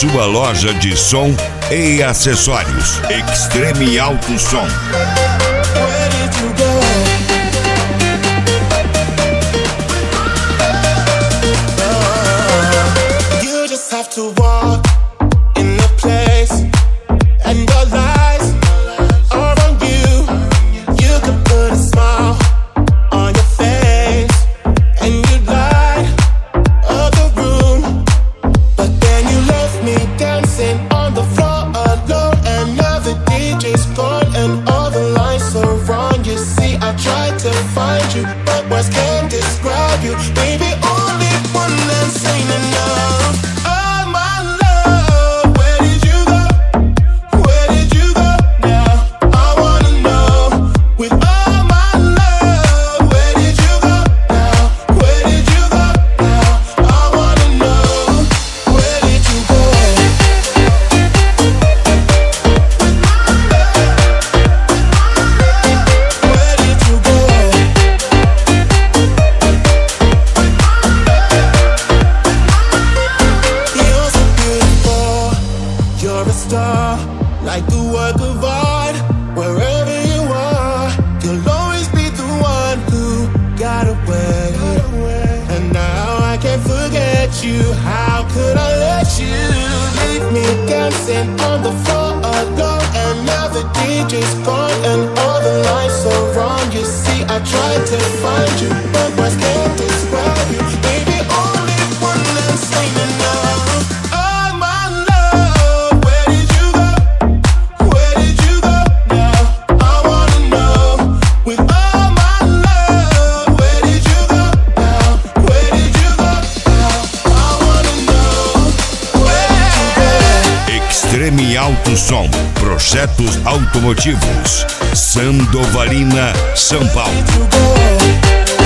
sua loja de som e acessórios. Extreme Alto Som. You just have to walk in the place, and your lies are on you. You could put a smile on your face, and you'd light up the room. But then you left me dancing on the floor alone, and now the DJ's gone, and all the lights are wrong. You see, I tried to find you, but words can't describe you. Baby, only one less ain't enough. Oh my love, where did you go? Where did you go now? I wanna know. With all my love, where did you go now? Where did you go now? I wanna know. Where did you go? Where did you go? You're so beautiful, you're a star, like a work of art. Wherever you are, you'll always be the one who got away. And now I can't forget you. How could I let you leave me dancing on the floor alone? And now the DJ's gone, and all the lights are wrong. You see, I tried to find you, but words can't describe you. Baby, only one less ain't enough. Oh my love, where did you go? Where did you go now? I wanna know. With all my love, where did you go now? Where did you go now? I wanna know. Where did you go? Extreme Alto Som. Projetos automotivos. Sandovalina, São Paulo. Where did you go?